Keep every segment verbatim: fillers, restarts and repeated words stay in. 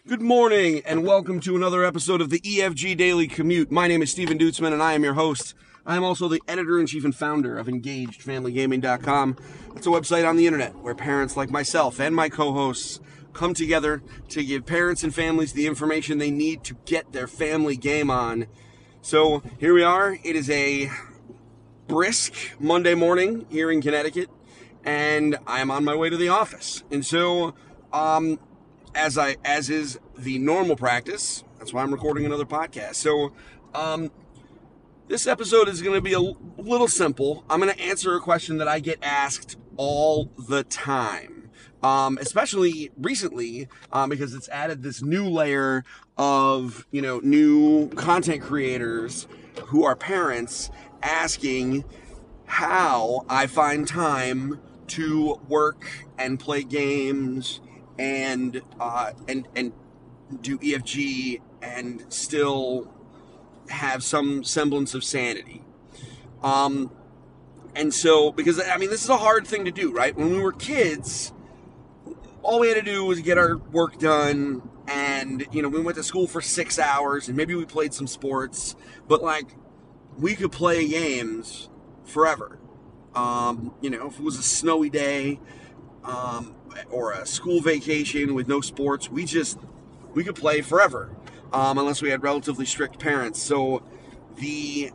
Good morning, and welcome to another episode of the E F G Daily Commute. My name is Steven Dutzman, and I am your host. I am also the editor-in-chief and founder of Engaged Family Gaming dot com. It's a website on the internet where parents like myself and my co-hosts come together to give parents and families the information they need to get their family game on. So here we are. It is a brisk Monday morning here in Connecticut, and I am on my way to the office. And so, um... As I, as is the normal practice, that's why I'm recording another podcast. So, um, this episode is going to be a little simple. I'm going to answer a question that I get asked all the time, um, especially recently, um, because it's added this new layer of, you know, new content creators who are parents asking how I find time to work and play games and uh, and and do E F G and still have some semblance of sanity. Um, and so, because, I mean, this is a hard thing to do, right? When we were kids, all we had to do was get our work done, and, you know, we went to school for six hours, and maybe we played some sports, but, like, we could play games forever. Um, you know, if it was a snowy day, um, or a school vacation with no sports, we just, we could play forever, um, unless we had relatively strict parents. So the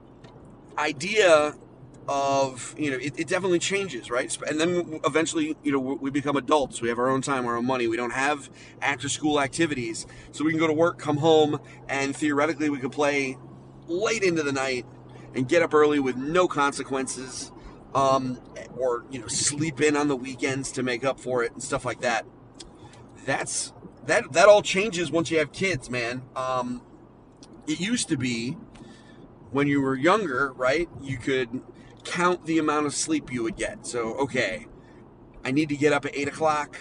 idea of, you know, it, it definitely changes, right? And then eventually, you know, we become adults. We have our own time, our own money. We don't have after-school activities. So we can go to work, come home, and theoretically we could play late into the night and get up early with no consequences. Um, or, you know, sleep in on the weekends to make up for it and stuff like that. That's, that, that all changes once you have kids, man. Um, it used to be when you were younger, right? You could count the amount of sleep you would get. So, okay, I need to get up at eight o'clock.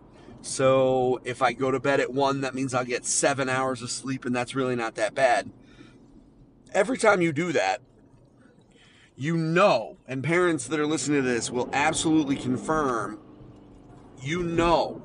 So if I go to bed at one, that means I'll get seven hours of sleep, and that's really not that bad. Every time you do that, you know, and parents that are listening to this will absolutely confirm, you know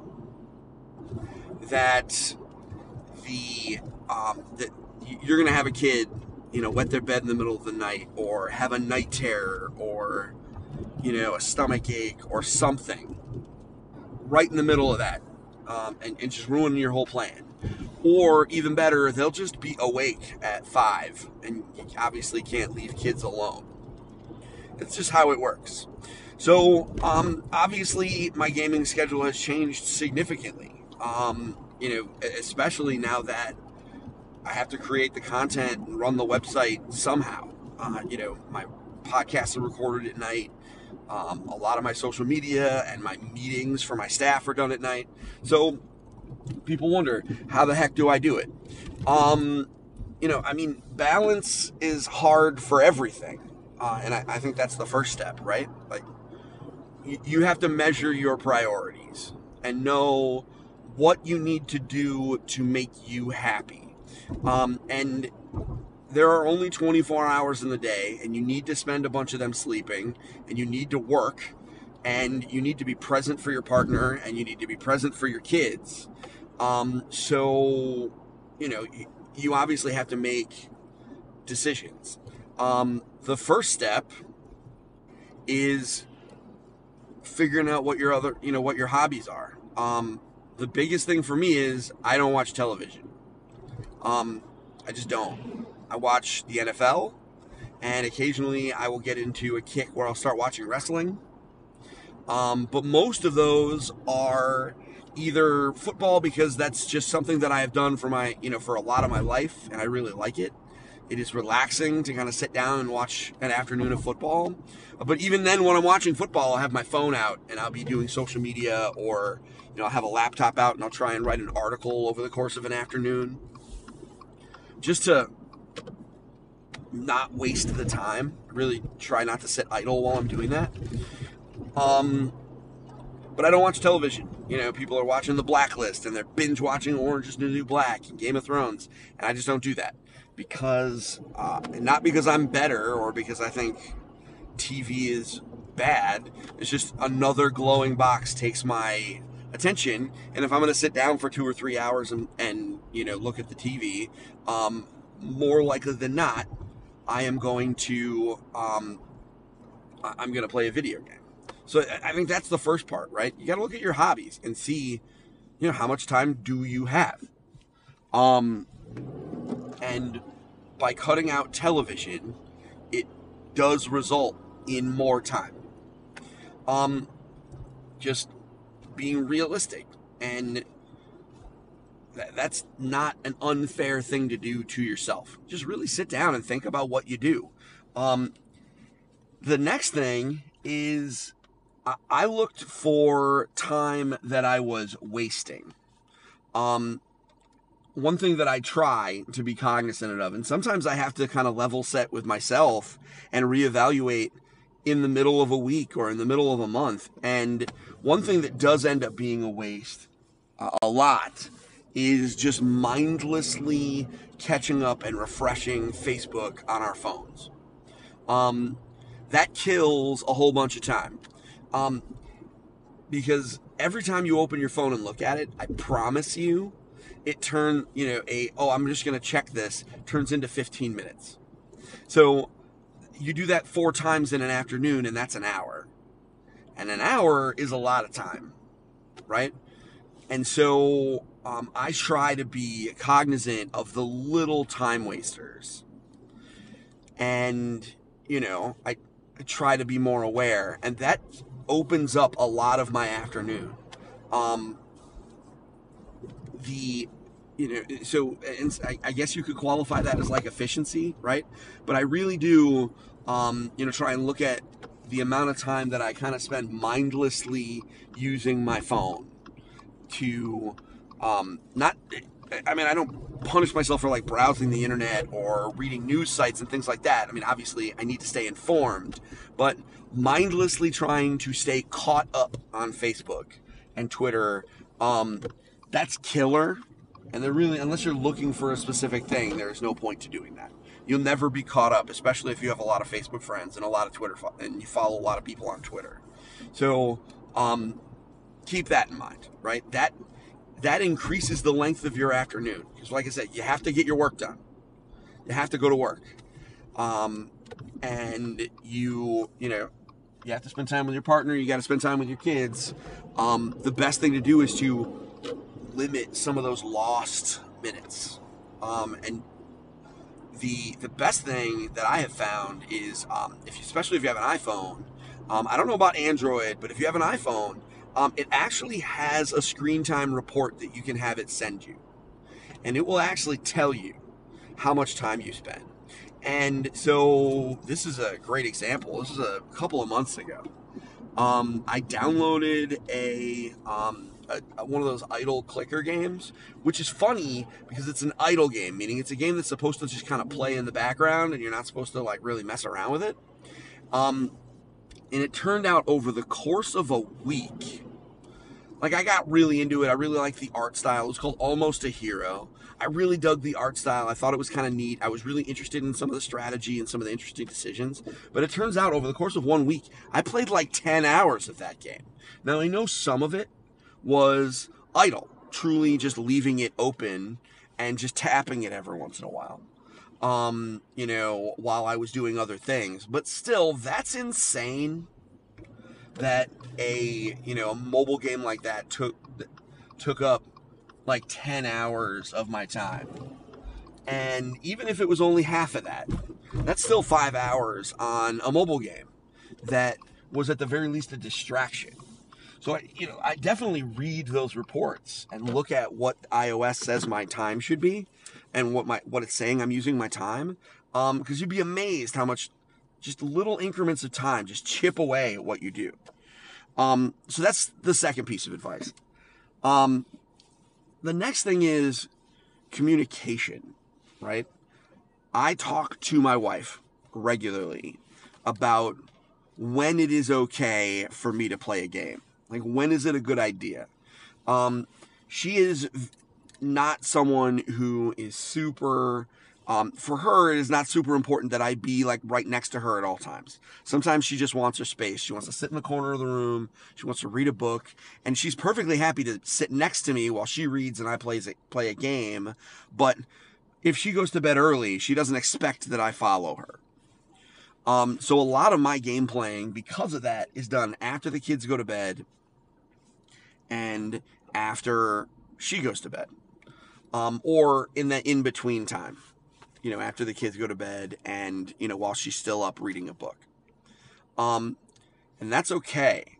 that the um, that you're going to have a kid, you know, wet their bed in the middle of the night, or have a night terror, or, you know, a stomach ache, or something right in the middle of that, um, and, and just ruining your whole plan. Or even better, they'll just be awake at five, and you obviously can't leave kids alone. It's just how it works. So, um, obviously, my gaming schedule has changed significantly. Um, you know, especially now that I have to create the content and run the website somehow. Uh, you know, my podcasts are recorded at night. Um, a lot of my social media and my meetings for my staff are done at night. So, people wonder, how the heck do I do it? Um, you know, I mean, balance is hard for everything. Uh, and I, I think that's the first step, right? Like, you, you have to measure your priorities and know what you need to do to make you happy. Um, and there are only twenty-four hours in the day, and you need to spend a bunch of them sleeping, and you need to work, and you need to be present for your partner, and you need to be present for your kids. Um, so, you know, you, you obviously have to make decisions. Um, the first step is figuring out what your other, you know, what your hobbies are. Um, the biggest thing for me is I don't watch television. Um, I just don't. I watch the N F L, and occasionally I will get into a kick where I'll start watching wrestling. Um, but most of those are either football, because that's just something that I have done for my, you know, for a lot of my life, and I really like it. It is relaxing to kind of sit down and watch an afternoon of football. But even then, when I'm watching football, I'll have my phone out and I'll be doing social media, or, you know, I'll have a laptop out and I'll try and write an article over the course of an afternoon, just to not waste the time. Really try not to sit idle while I'm doing that. Um, but I don't watch television. You know, people are watching The Blacklist and they're binge watching Orange is the New Black and Game of Thrones, and I just don't do that. Because, uh, not because I'm better or because I think T V is bad. It's just another glowing box takes my attention. And if I'm going to sit down for two or three hours and, and you know, look at the T V, um, more likely than not, I am going to, um, I'm going to play a video game. So I think that's the first part, right? You got to look at your hobbies and see, you know, how much time do you have? Um, and by cutting out television, it does result in more time. Um, just being realistic, and th- that's not an unfair thing to do to yourself. Just really sit down and think about what you do. Um, the next thing is I, I looked for time that I was wasting. Um, one thing that I try to be cognizant of, and sometimes I have to kind of level set with myself and reevaluate in the middle of a week or in the middle of a month. And one thing that does end up being a waste uh, a lot is just mindlessly catching up and refreshing Facebook on our phones. Um, that kills a whole bunch of time. Um, because every time you open your phone and look at it, I promise you, it turn, you know, a, oh, I'm just going to check this, turns into fifteen minutes. So you do that four times in an afternoon, and that's an hour. And an hour is a lot of time, right? And so um, I try to be cognizant of the little time wasters. And, you know, I, I try to be more aware. And that opens up a lot of my afternoon. Um, the... You know, so and I, I guess you could qualify that as like efficiency, right? But I really do, um, you know, try and look at the amount of time that I kind of spend mindlessly using my phone to, um, not, I mean, I don't punish myself for like browsing the internet or reading news sites and things like that. I mean, obviously I need to stay informed, but mindlessly trying to stay caught up on Facebook and Twitter, um, that's killer. And they're really, unless you're looking for a specific thing, there's no point to doing that. You'll never be caught up, especially if you have a lot of Facebook friends and a lot of Twitter, fo- and you follow a lot of people on Twitter. So um, keep that in mind, right? That that increases the length of your afternoon. Because like I said, you have to get your work done. You have to go to work. Um, and you, you know, you have to spend time with your partner. You got to spend time with your kids. Um, the best thing to do is to limit some of those lost minutes. Um, and the the best thing that I have found is, um, if you, especially if you have an iPhone, um, I don't know about Android, but if you have an iPhone, um, it actually has a screen time report that you can have it send you. And it will actually tell you how much time you spend. And so this is a great example. This is a couple of months ago. Um, I downloaded a... Um, A, a, one of those idle clicker games, which is funny because it's an idle game, meaning it's a game that's supposed to just kind of play in the background and you're not supposed to like really mess around with it. Um, and it turned out over the course of a week, like I got really into it. I really liked the art style. It was called Almost a Hero. I really dug the art style. I thought it was kind of neat. I was really interested in some of the strategy and some of the interesting decisions. But it turns out over the course of one week, I played like ten hours of that game. Now I know some of it was idle, truly just leaving it open and just tapping it every once in a while, um, you know, while I was doing other things. But still, that's insane that a, you know, a mobile game like that took took up like ten hours of my time. And even if it was only half of that, that's still five hours on a mobile game that was at the very least a distraction. So, I, you know, I definitely read those reports and look at what iOS says my time should be and what my what it's saying I'm using my time. Um, because you'd be amazed how much just little increments of time just chip away at what you do. Um, so that's the second piece of advice. Um, the next thing is communication, right? I talk to my wife regularly about when it is okay for me to play a game. Like, when is it a good idea? Um, she is not someone who is super Um, for her, it is not super important that I be like right next to her at all times. Sometimes she just wants her space. She wants to sit in the corner of the room. She wants to read a book, and she's perfectly happy to sit next to me while she reads and I plays a, play a game. But if she goes to bed early, she doesn't expect that I follow her. Um, so a lot of my game playing, because of that, is done after the kids go to bed and after she goes to bed, um, or in the in-between time. You know, after the kids go to bed and, you know, while she's still up reading a book. Um, and that's okay.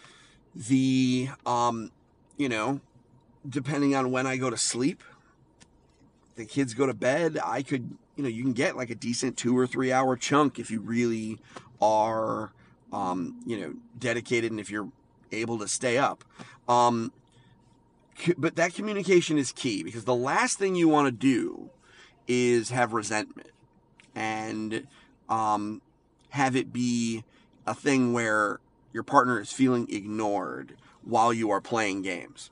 The, um, you know, depending on when I go to sleep, the kids go to bed, I could, you know, you can get like a decent two or three hour chunk if you really are, um, you know, dedicated and if you're able to stay up. Um, but that communication is key, because the last thing you want to do is have resentment and um, have it be a thing where your partner is feeling ignored while you are playing games.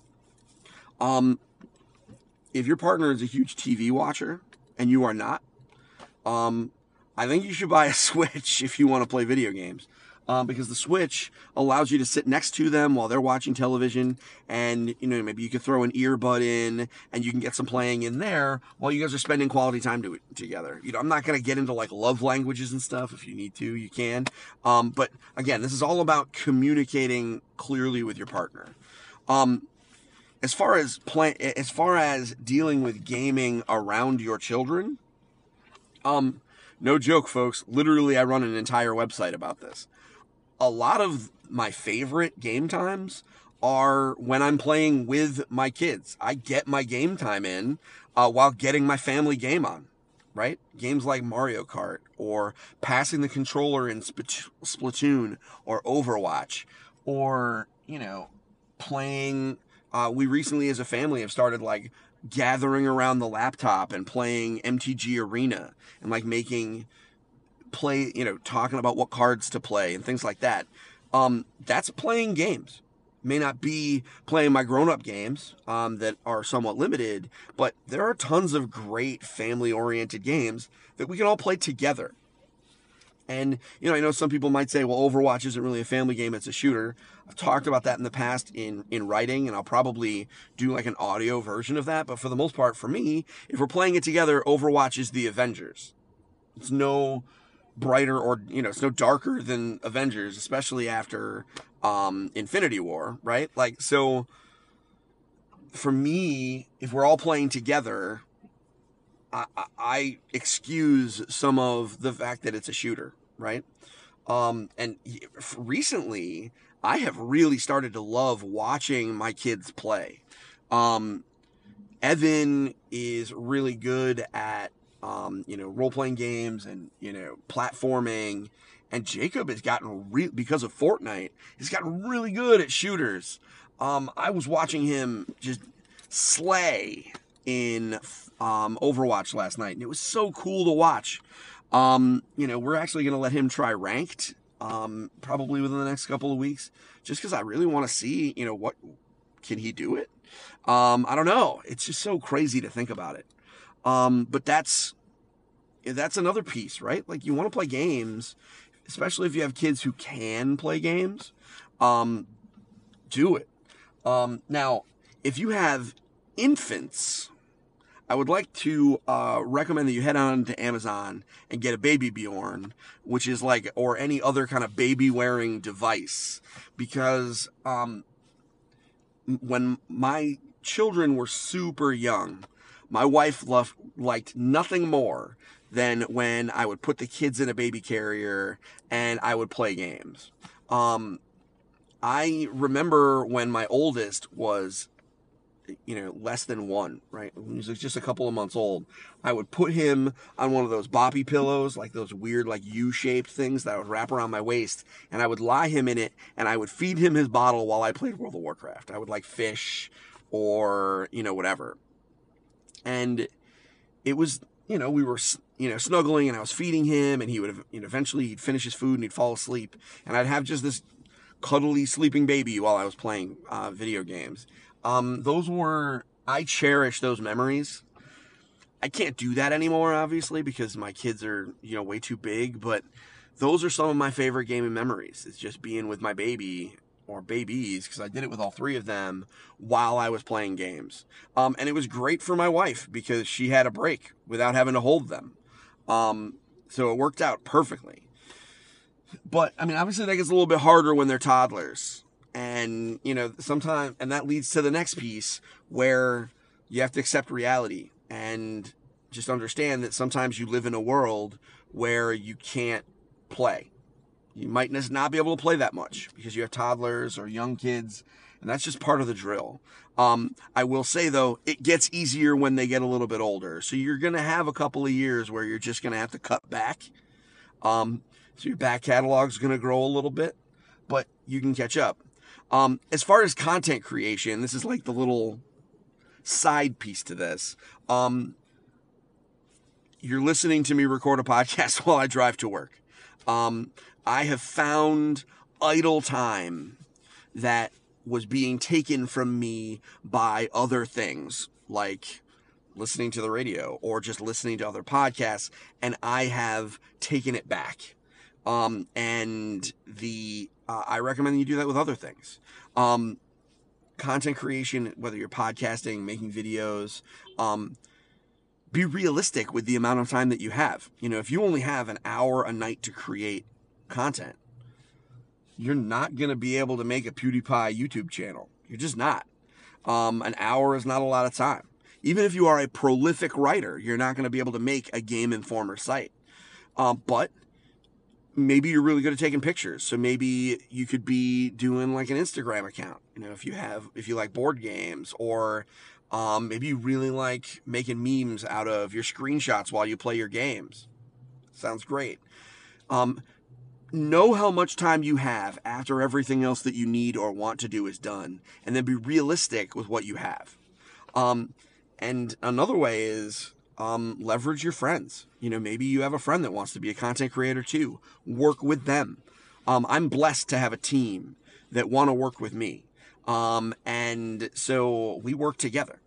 Um, if your partner is a huge T V watcher and you are not, um, I think you should buy a Switch if you want to play video games. Um, because the Switch allows you to sit next to them while they're watching television, and, you know, maybe you could throw an earbud in and you can get some playing in there while you guys are spending quality time to, together. You know, I'm not going to get into like love languages and stuff. If you need to, you can. Um, but again, this is all about communicating clearly with your partner. Um, as far as play, as far as dealing with gaming around your children, um, no joke, folks. Literally, I run an entire website about this. A lot of my favorite game times are when I'm playing with my kids. I get my game time in uh, while getting my family game on, right? Games like Mario Kart, or passing the controller in Splatoon or Overwatch, or, you know, playing. Uh, we recently as a family have started like gathering around the laptop and playing M T G Arena and like making play, you know, talking about what cards to play and things like that. Um, that's playing games. May not be playing my grown-up games um, that are somewhat limited, but there are tons of great family-oriented games that we can all play together. And, you know, I know some people might say, well, Overwatch isn't really a family game, it's a shooter. I've talked about that in the past in, in writing, and I'll probably do like an audio version of that. But for the most part, for me, if we're playing it together, Overwatch is the Avengers. It's no brighter or, you know, it's no darker than Avengers, especially after um, Infinity War, right? Like, so for me, if we're all playing together, I, I excuse some of the fact that it's a shooter, right? Um, and recently, I have really started to love watching my kids play. Um, Evan is really good at, um, you know, role-playing games and, you know, platforming. And Jacob has gotten, re- because of Fortnite, he's gotten really good at shooters. Um, I was watching him just slay in um, Overwatch last night, and it was so cool to watch. Um, you know, we're actually going to let him try ranked, um, probably within the next couple of weeks, just because I really want to see, you know, what, can he do it? Um, I don't know. It's just so crazy to think about it. Um, but that's, that's another piece, right? Like, you want to play games, especially if you have kids who can play games, um, do it. Um, now, if you have infants, I would like to uh, recommend that you head on to Amazon and get a Baby Bjorn, which is like, or any other kind of baby wearing device, because um, when my children were super young, my wife loved, liked nothing more than when I would put the kids in a baby carrier and I would play games. Um, I remember when my oldest was, you know, less than one, right? When he was just a couple of months old, I would put him on one of those boppy pillows, like those weird, like U-shaped things that I would wrap around my waist, and I would lie him in it, and I would feed him his bottle while I played World of Warcraft. I would like fish or, you know, whatever. And it was, you know, we were, you know, snuggling, and I was feeding him, and he would, you know, eventually he'd finish his food and he'd fall asleep, and I'd have just this cuddly sleeping baby while I was playing uh, video games. Um, those were, I cherish those memories. I can't do that anymore, obviously, because my kids are, you know, way too big, but those are some of my favorite gaming memories. It's just being with my baby, or babies, because I did it with all three of them while I was playing games. Um, and it was great for my wife because she had a break without having to hold them. Um, so it worked out perfectly. But, I mean, obviously that gets a little bit harder when they're toddlers. And, you know, sometimes, and that leads to the next piece where you have to accept reality and just understand that sometimes you live in a world where you can't play. You might not be able to play that much because you have toddlers or young kids, and that's just part of the drill. Um, I will say, though, it gets easier when they get a little bit older. So you're going to have a couple of years where you're just going to have to cut back. Um, so your back catalog is going to grow a little bit, but you can catch up. Um, as far as content creation, this is like the little side piece to this. Um, you're listening to me record a podcast while I drive to work. Um, I have found idle time that was being taken from me by other things, like listening to the radio or just listening to other podcasts, and I have taken it back. Um, and the uh, I recommend you do that with other things. Um, content creation, whether you're podcasting, making videos, um, be realistic with the amount of time that you have. You know, if you only have an hour a night to create content, you're not going to be able to make a PewDiePie YouTube channel. You're just not. Um, an hour is not a lot of time. Even if you are a prolific writer, you're not going to be able to make a Game Informer site. Um, but maybe you're really good at taking pictures. So maybe you could be doing like an Instagram account. You know, if you have, if you like board games, or um, maybe you really like making memes out of your screenshots while you play your games. Sounds great. Um, know how much time you have after everything else that you need or want to do is done, and then be realistic with what you have. Um, and another way is um, leverage your friends. You know, maybe you have a friend that wants to be a content creator too. Work with them. Um, I'm blessed to have a team that want to work with me. Um, and so we work together.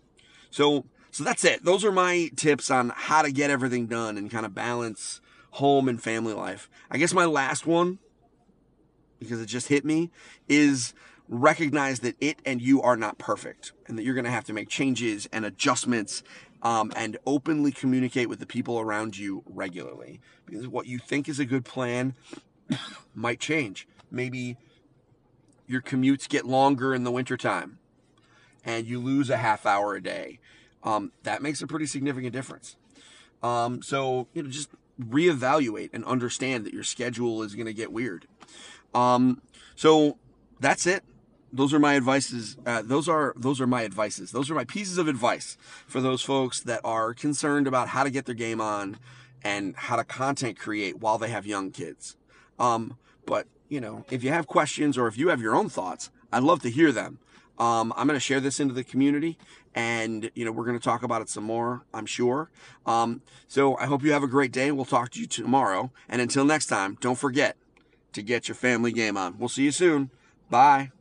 So, so that's it. Those are my tips on how to get everything done and kind of balance home and family life. I guess my last one, because it just hit me, is recognize that it and you are not perfect, and that you're going to have to make changes and adjustments, um, and openly communicate with the people around you regularly. Because what you think is a good plan might change. Maybe your commutes get longer in the wintertime and you lose a half hour a day. Um, that makes a pretty significant difference. Um, so, you know, just reevaluate and understand that your schedule is going to get weird. Um, so that's it. Those are my advices. Uh, those are, those are my advices. Those are my pieces of advice for those folks that are concerned about how to get their game on and how to content create while they have young kids. Um, but you know, if you have questions or if you have your own thoughts, I'd love to hear them. Um, I'm going to share this into the community, and, you know, we're going to talk about it some more, I'm sure. Um, so I hope you have a great day. We'll talk to you tomorrow. And until next time, don't forget to get your family game on. We'll see you soon. Bye.